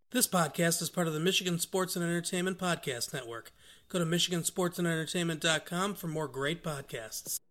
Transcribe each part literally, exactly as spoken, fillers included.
This podcast is part of the Michigan Sports and Entertainment Podcast Network. Go to michigan sports and entertainment dot com for more great podcasts.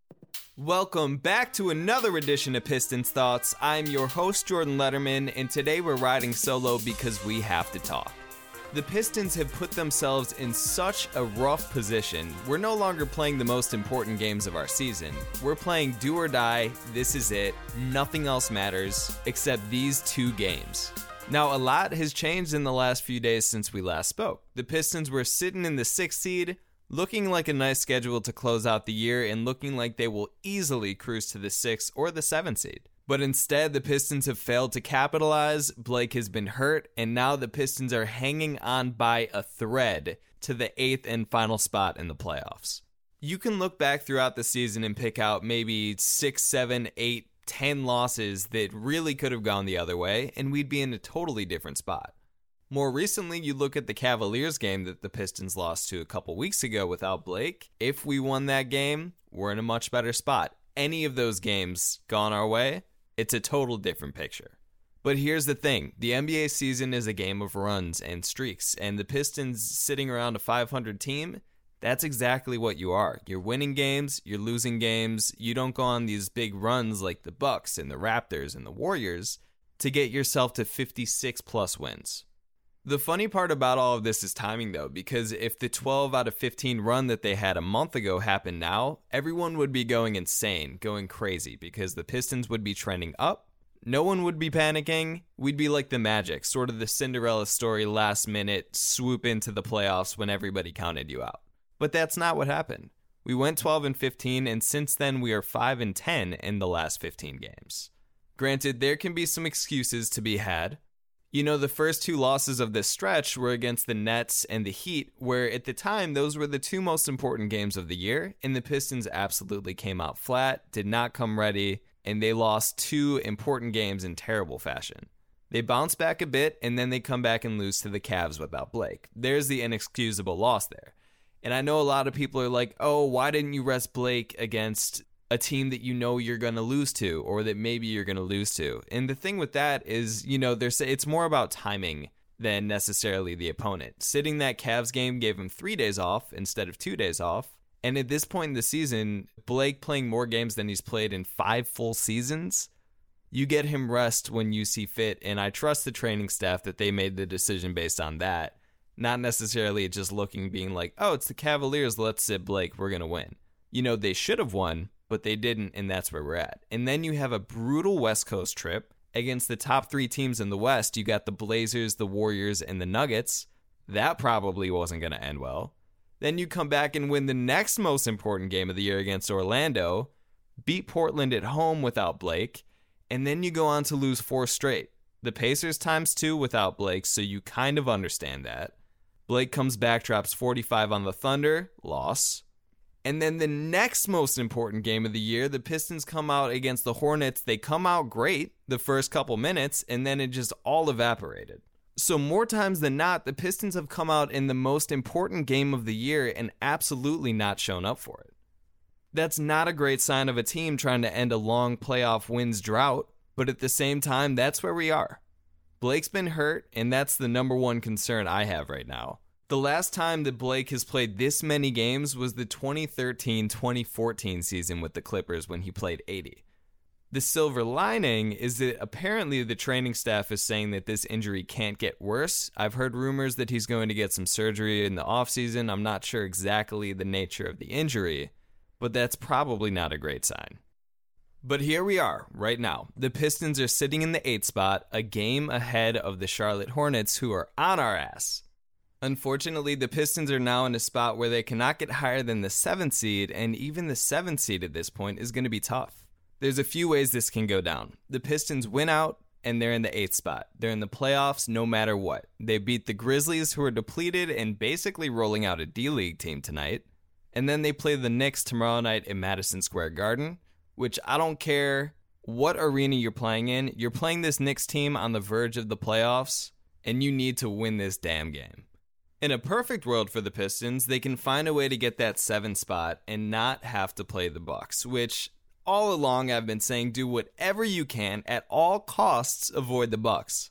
Welcome back to another edition of Pistons Thoughts. I'm your host, Jordan Letterman, and today we're riding solo because we have to talk. The Pistons have put themselves in such a rough position. We're no longer playing the most important games of our season. We're playing do or die, this is it, nothing else matters except these two games. Now, a lot has changed in the last few days since we last spoke. The Pistons were sitting in the sixth seed, looking like a nice schedule to close out the year and looking like they will easily cruise to the sixth or the seventh seed. But instead, the Pistons have failed to capitalize, Blake has been hurt, and now the Pistons are hanging on by a thread to the eighth and final spot in the playoffs. You can look back throughout the season and pick out maybe six, seven, eight, ten losses that really could have gone the other way, and we'd be in a totally different spot. More recently, you look at the Cavaliers game that the Pistons lost to a couple weeks ago without Blake. If we won that game, we're in a much better spot. Any of those games gone our way, it's a total different picture. But here's the thing. The N B A season is a game of runs and streaks, and the Pistons sitting around a five hundred team, that's exactly what you are. You're winning games, you're losing games. You don't go on these big runs like the Bucks and the Raptors and the Warriors to get yourself to fifty-six plus wins. The funny part about all of this is timing, though, because if the twelve out of fifteen run that they had a month ago happened now, everyone would be going insane, going crazy, because the Pistons would be trending up. No one would be panicking. We'd be like the Magic, sort of the Cinderella story last minute swoop into the playoffs when everybody counted you out. But that's not what happened. We went twelve and fifteen, and since then we are five and ten in the last fifteen games. Granted, there can be some excuses to be had. You know, the first two losses of this stretch were against the Nets and the Heat, where at the time those were the two most important games of the year, and the Pistons absolutely came out flat, did not come ready, and they lost two important games in terrible fashion. They bounce back a bit, and then they come back and lose to the Cavs without Blake. There's the inexcusable loss there. And I know a lot of people are like, oh, why didn't you rest Blake against a team that you know you're going to lose to, or that maybe you're going to lose to? And the thing with that is, you know, there's it's more about timing than necessarily the opponent. Sitting that Cavs game gave him three days off instead of two days off. And at this point in the season, Blake playing more games than he's played in five full seasons, you get him rest when you see fit. And I trust the training staff that they made the decision based on that. Not necessarily just looking, being like, oh, it's the Cavaliers, let's sit Blake, we're going to win. You know, they should have won, but they didn't, and that's where we're at. And then you have a brutal West Coast trip against the top three teams in the West. You got the Blazers, the Warriors, and the Nuggets. That probably wasn't going to end well. Then you come back and win the next most important game of the year against Orlando, beat Portland at home without Blake, and then you go on to lose four straight. The Pacers times two without Blake, so you kind of understand that. Blake comes back, drops forty-five on the Thunder, loss. And then the next most important game of the year, the Pistons come out against the Hornets. They come out great the first couple minutes, and then it just all evaporated. So more times than not, the Pistons have come out in the most important game of the year and absolutely not shown up for it. That's not a great sign of a team trying to end a long playoff wins drought, but at the same time, that's where we are. Blake's been hurt, and that's the number one concern I have right now. The last time that Blake has played this many games was the twenty thirteen twenty fourteen season with the Clippers when he played eighty. The silver lining is that apparently the training staff is saying that this injury can't get worse. I've heard rumors that he's going to get some surgery in the offseason. I'm not sure exactly the nature of the injury, but that's probably not a great sign. But here we are, right now. The Pistons are sitting in the eighth spot, a game ahead of the Charlotte Hornets, who are on our ass. Unfortunately, the Pistons are now in a spot where they cannot get higher than the seventh seed, and even the seventh seed at this point is going to be tough. There's a few ways this can go down. The Pistons win out, and they're in the eighth spot. They're in the playoffs no matter what. They beat the Grizzlies, who are depleted and basically rolling out a D-League team tonight. And then they play the Knicks tomorrow night in Madison Square Garden, which I don't care what arena you're playing in. You're playing this Knicks team on the verge of the playoffs, and you need to win this damn game. In a perfect world for the Pistons, they can find a way to get that seventh spot and not have to play the Bucks, which all along I've been saying do whatever you can at all costs avoid the Bucks.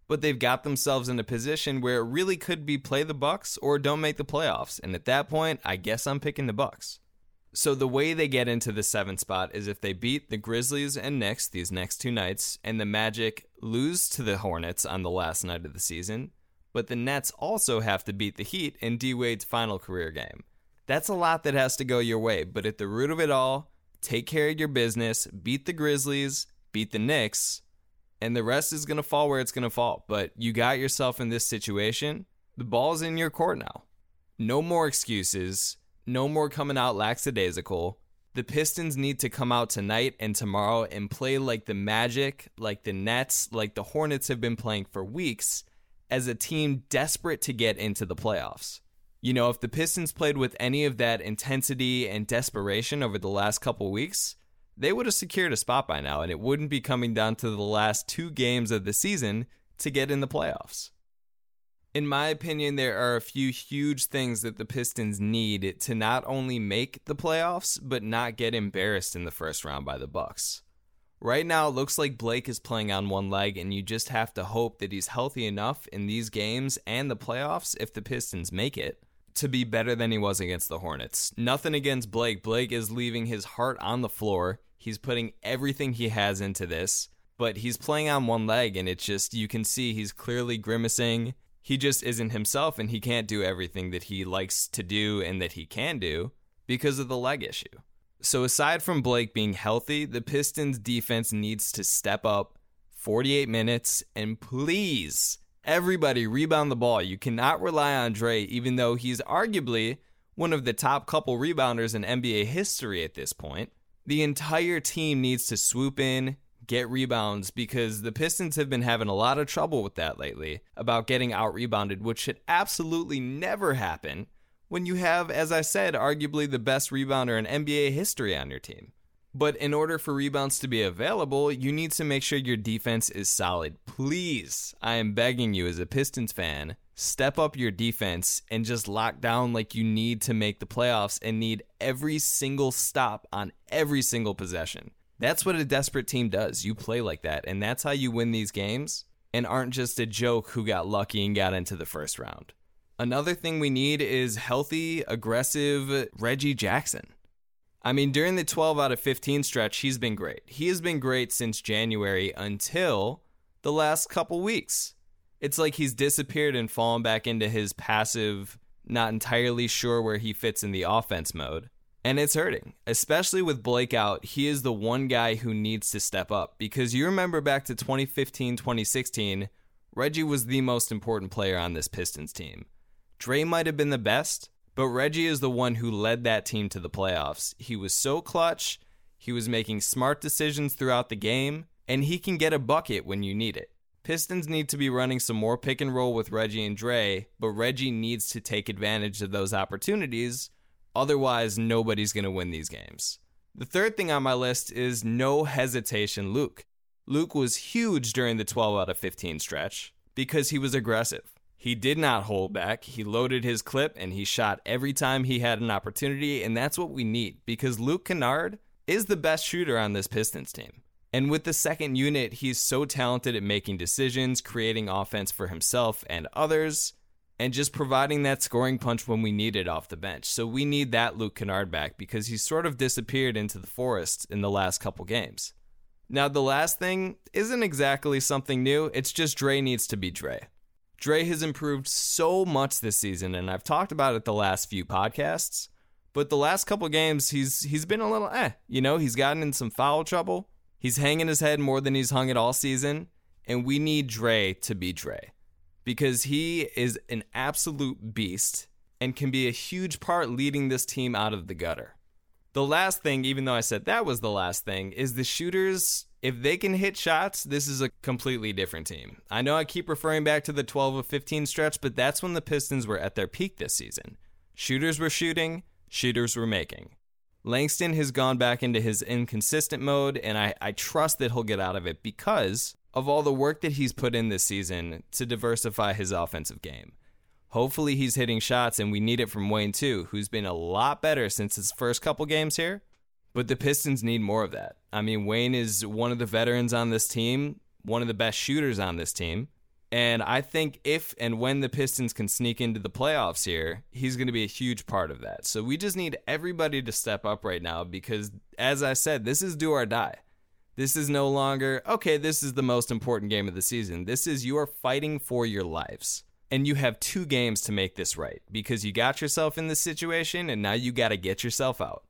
but they've got themselves in a position where it really could be play the Bucks or don't make the playoffs. And at that point, I guess I'm picking the Bucks. So the way they get into the seventh spot is if they beat the Grizzlies and Knicks these next two nights, and the Magic lose to the Hornets on the last night of the season, but the Nets also have to beat the Heat in D-Wade's final career game. That's a lot that has to go your way, but at the root of it all, take care of your business, beat the Grizzlies, beat the Knicks, and the rest is going to fall where it's going to fall. But you got yourself in this situation. The ball's in your court now. No more excuses. No more coming out lackadaisical. The Pistons need to come out tonight and tomorrow and play like the Magic, like the Nets, like the Hornets have been playing for weeks as a team desperate to get into the playoffs. You know, if the Pistons played with any of that intensity and desperation over the last couple weeks, they would have secured a spot by now, and it wouldn't be coming down to the last two games of the season to get in the playoffs. In my opinion, there are a few huge things that the Pistons need to not only make the playoffs, but not get embarrassed in the first round by the Bucks. Right now, it looks like Blake is playing on one leg, and you just have to hope that he's healthy enough in these games and the playoffs, if the Pistons make it, to be better than he was against the Hornets. Nothing against Blake. Blake is leaving his heart on the floor. He's putting everything he has into this, but he's playing on one leg, and it's just, you can see he's clearly grimacing. He just isn't himself, and he can't do everything that he likes to do and that he can do because of the leg issue. So aside from Blake being healthy, the Pistons defense needs to step up forty-eight minutes, and please, everybody rebound the ball. You cannot rely on Dre, even though he's arguably one of the top couple rebounders in N B A history at this point. The entire team needs to swoop in, get rebounds, because the Pistons have been having a lot of trouble with that lately, about getting out-rebounded, which should absolutely never happen when you have, as I said, arguably the best rebounder in N B A history on your team. But in order for rebounds to be available, you need to make sure your defense is solid. Please, I am begging you as a Pistons fan, step up your defense and just lock down like you need to make the playoffs and need every single stop on every single possession. That's what a desperate team does. You play like that, and that's how you win these games and aren't just a joke who got lucky and got into the first round. Another thing we need is healthy, aggressive Reggie Jackson. I mean, during the twelve out of fifteen stretch, he's been great. He has been great since January until the last couple weeks. It's like he's disappeared and fallen back into his passive, not entirely sure where he fits in the offense mode. And it's hurting, especially with Blake out. He is the one guy who needs to step up, because you remember back to twenty fifteen, twenty sixteen, Reggie was the most important player on this Pistons team. Dre might have been the best, but Reggie is the one who led that team to the playoffs. He was so clutch, he was making smart decisions throughout the game, and he can get a bucket when you need it. Pistons need to be running some more pick and roll with Reggie and Dre, but Reggie needs to take advantage of those opportunities. Otherwise, nobody's going to win these games. The third thing on my list is no hesitation Luke. Luke was huge during the twelve out of fifteen stretch because he was aggressive. He did not hold back. He loaded his clip and he shot every time he had an opportunity, and that's what we need because Luke Kennard is the best shooter on this Pistons team. And with the second unit, he's so talented at making decisions, creating offense for himself and others, and just providing that scoring punch when we need it off the bench. So we need that Luke Kennard back because he's sort of disappeared into the forest in the last couple games. Now, the last thing isn't exactly something new. It's just Dre needs to be Dre. Dre has improved so much this season, and I've talked about it the last few podcasts, but the last couple games, he's he's been a little eh. You know, he's gotten in some foul trouble. He's hanging his head more than he's hung it all season, and we need Dre to be Dre because he is an absolute beast and can be a huge part leading this team out of the gutter. The last thing, even though I said that was the last thing, is the shooters. If they can hit shots, this is a completely different team. I know I keep referring back to the twelve of fifteen stretch, but that's when the Pistons were at their peak this season. Shooters were shooting, shooters were making. Langston has gone back into his inconsistent mode, and I, I trust that he'll get out of it because of all the work that he's put in this season to diversify his offensive game. Hopefully he's hitting shots, and we need it from Wayne too, who's been a lot better since his first couple games here. But the Pistons need more of that. I mean, Wayne is one of the veterans on this team, one of the best shooters on this team. And I think if and when the Pistons can sneak into the playoffs here, he's going to be a huge part of that. So we just need everybody to step up right now because, as I said, this is do or die. This is no longer, okay, this is the most important game of the season. This is you are fighting for your lives. And you have two games to make this right because you got yourself in this situation and now you got to get yourself out.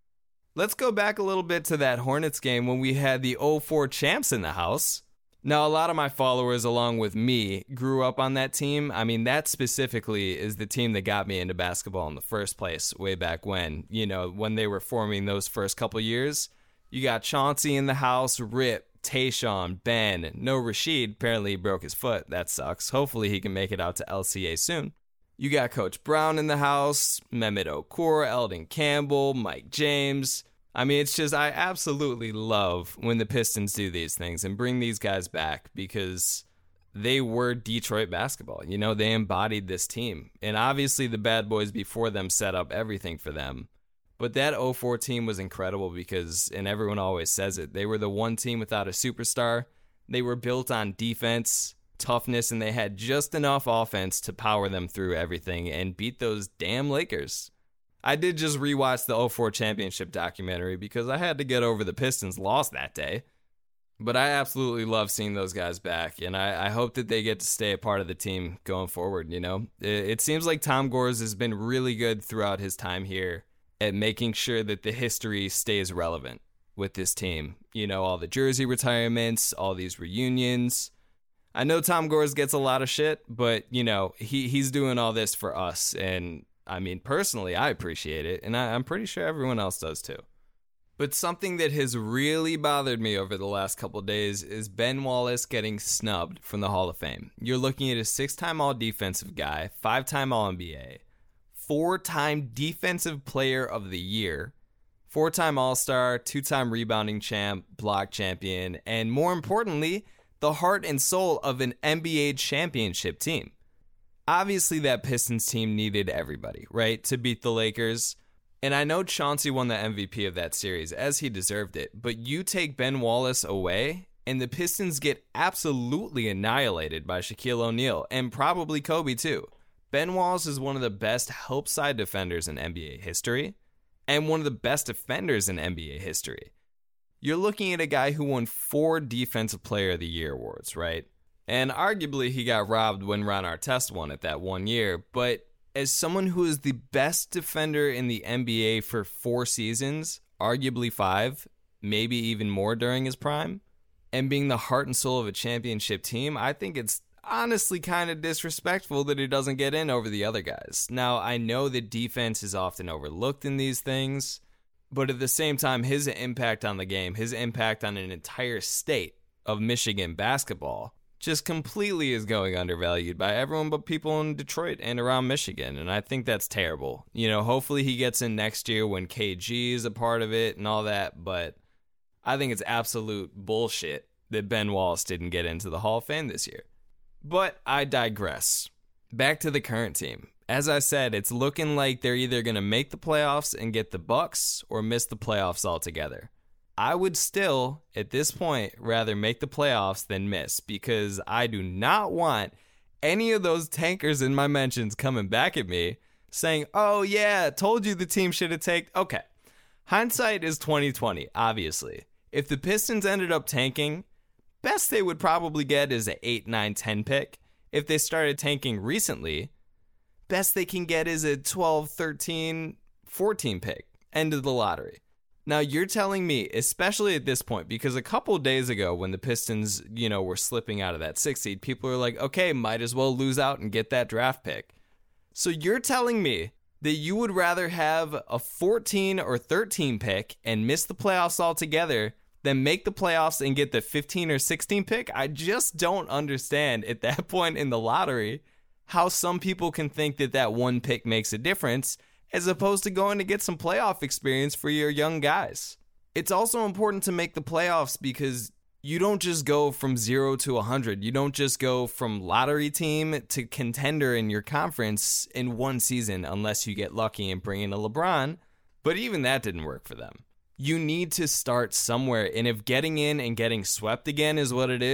Let's go back a little bit to that Hornets game when we had the oh four champs in the house. Now, a lot of my followers, along with me, grew up on that team. I mean, that specifically is the team that got me into basketball in the first place way back when, you know, when they were forming those first couple years. You got Chauncey in the house, Rip, Tayshaun, Ben, no Rasheed. Apparently he broke his foot. That sucks. Hopefully he can make it out to L C A soon. You got Coach Brown in the house, Mehmet Okur, Eldon Campbell, Mike James. I mean, it's just, I absolutely love when the Pistons do these things and bring these guys back because they were Detroit basketball. You know, they embodied this team. And obviously the bad boys before them set up everything for them. But that oh four team was incredible because, and everyone always says it, they were the one team without a superstar. They were built on defense, toughness, and they had just enough offense to power them through everything and beat those damn Lakers. I did just rewatch the oh four championship documentary because I had to get over the Pistons' loss that day. But I absolutely love seeing those guys back, and I, I hope that they get to stay a part of the team going forward, you know? It, it seems like Tom Gores has been really good throughout his time here at making sure that the history stays relevant with this team. You know, all the jersey retirements, all these reunions. I know Tom Gores gets a lot of shit, but, you know, he he's doing all this for us, and I mean, personally, I appreciate it, and I, I'm pretty sure everyone else does too. But something that has really bothered me over the last couple of days is Ben Wallace getting snubbed from the Hall of Fame. You're looking at a six-time all-defensive guy, five-time All N B A, four-time Defensive Player of the Year, four-time All-Star, two-time rebounding champ, block champion, and more importantly, the heart and soul of an N B A championship team. Obviously, that Pistons team needed everybody, right, to beat the Lakers. And I know Chauncey won the M V P of that series, as he deserved it. But you take Ben Wallace away, and the Pistons get absolutely annihilated by Shaquille O'Neal, and probably Kobe, too. Ben Wallace is one of the best help side defenders in N B A history, and one of the best defenders in N B A history. You're looking at a guy who won four Defensive Player of the Year awards, right? And arguably, he got robbed when Ron Artest won it that one year. But as someone who is the best defender in the N B A for four seasons, arguably five, maybe even more during his prime, and being the heart and soul of a championship team, I think it's honestly kind of disrespectful that he doesn't get in over the other guys. Now, I know that defense is often overlooked in these things, but at the same time, his impact on the game, his impact on an entire state of Michigan basketball, just completely is going undervalued by everyone but people in Detroit and around Michigan, and I think that's terrible. You know, hopefully he gets in next year when K G is a part of it and all that, but I think it's absolute bullshit that Ben Wallace didn't get into the Hall of Fame this year. But I digress. Back to the current team. As I said, it's looking like they're either going to make the playoffs and get the Bucks or miss the playoffs altogether. I would still, at this point, rather make the playoffs than miss because I do not want any of those tankers in my mentions coming back at me saying, oh yeah, told you the team should have taken. Okay, hindsight is twenty twenty, obviously. If the Pistons ended up tanking, best they would probably get is an eight, nine, ten pick. If they started tanking recently, best they can get is a twelve, thirteen, fourteen pick. End of the lottery. Now, you're telling me, especially at this point, because a couple days ago when the Pistons, you know, were slipping out of that six seed, people were like, okay, might as well lose out and get that draft pick. So you're telling me that you would rather have a fourteen or thirteen pick and miss the playoffs altogether than make the playoffs and get the fifteen or sixteen pick? I just don't understand at that point in the lottery how some people can think that that one pick makes a difference as opposed to going to get some playoff experience for your young guys. It's also important to make the playoffs because you don't just go from zero to one hundred. You don't just go from lottery team to contender in your conference in one season unless you get lucky and bring in a LeBron. But even that didn't work for them. You need to start somewhere, and if getting in and getting swept again is what it is,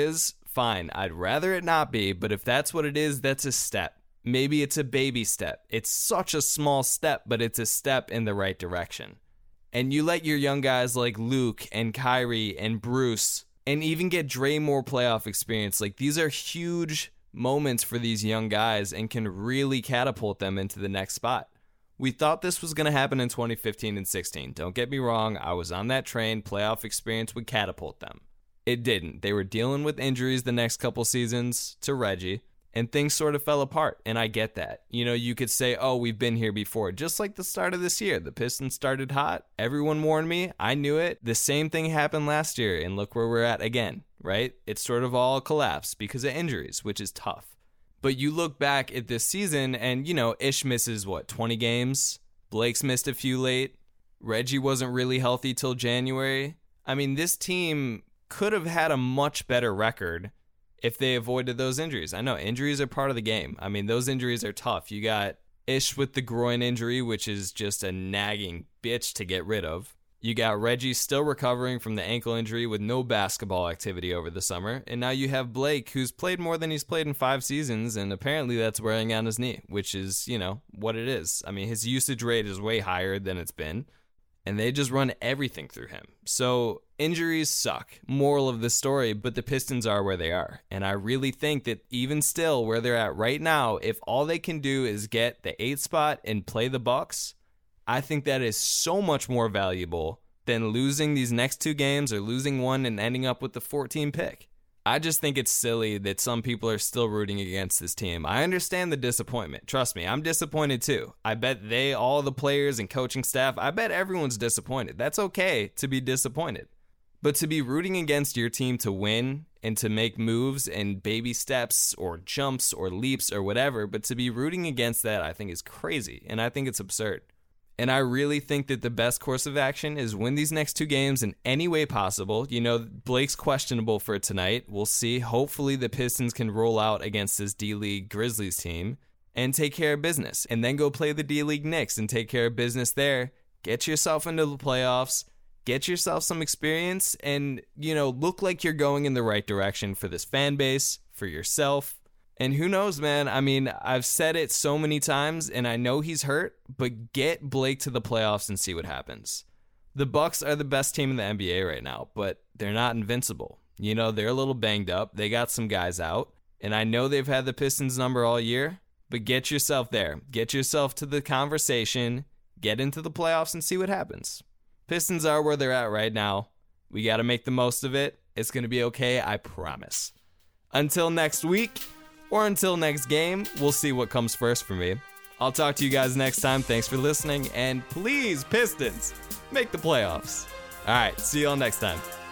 fine. I'd rather it not be, but if that's what it is, that's a step. Maybe it's a baby step. It's such a small step, but it's a step in the right direction. And you let your young guys like Luke and Kyrie and Bruce and even get Dre more playoff experience. Like, these are huge moments for these young guys and can really catapult them into the next spot. We thought this was going to happen in twenty fifteen and sixteen. Don't get me wrong. I was on that train. Playoff experience would catapult them. It didn't. They were dealing with injuries the next couple seasons to Reggie, and things sort of fell apart, and I get that. You know, you could say, oh, we've been here before. Just like the start of this year. The Pistons started hot. Everyone warned me. I knew it. The same thing happened last year, and look where we're at again, right? It's sort of all collapsed because of injuries, which is tough. But you look back at this season, and, you know, Ish misses, what, twenty games? Blake's missed a few late. Reggie wasn't really healthy till January. I mean, this team could have had a much better record if they avoided those injuries. I know injuries are part of the game. I mean, those injuries are tough. You got Ish with the groin injury, which is just a nagging bitch to get rid of. You got Reggie still recovering from the ankle injury with no basketball activity over the summer. And now you have Blake, who's played more than he's played in five seasons, and apparently that's wearing on his knee, which is, you know, what it is. I mean, his usage rate is way higher than it's been, and they just run everything through him. So injuries suck, moral of the story, but the Pistons are where they are. And I really think that even still where they're at right now, if all they can do is get the eighth spot and play the Bucks, I think that is so much more valuable than losing these next two games or losing one and ending up with the fourteenth pick. I just think it's silly that some people are still rooting against this team. I understand the disappointment. Trust me, I'm disappointed too. I bet they, all the players and coaching staff, I bet everyone's disappointed. That's okay to be disappointed. But to be rooting against your team to win and to make moves and baby steps or jumps or leaps or whatever, but to be rooting against that, I think is crazy, and I think it's absurd. And I really think that the best course of action is win these next two games in any way possible. You know, Blake's questionable for tonight. We'll see. Hopefully the Pistons can roll out against this D-League Grizzlies team and take care of business. And then go play the D-League Knicks and take care of business there. Get yourself into the playoffs. Get yourself some experience and, you know, look like you're going in the right direction for this fan base, for yourself. And who knows, man? I mean, I've said it so many times, and I know he's hurt, but get Blake to the playoffs and see what happens. The Bucks are the best team in the N B A right now, but they're not invincible. You know, they're a little banged up. They got some guys out, and I know they've had the Pistons number all year, but get yourself there. Get yourself to the conversation, get into the playoffs, and see what happens. Pistons are where they're at right now. We got to make the most of it. It's going to be okay, I promise. Until next week, or until next game, we'll see what comes first for me. I'll talk to you guys next time. Thanks for listening, and please, Pistons, make the playoffs. All right, see you all next time.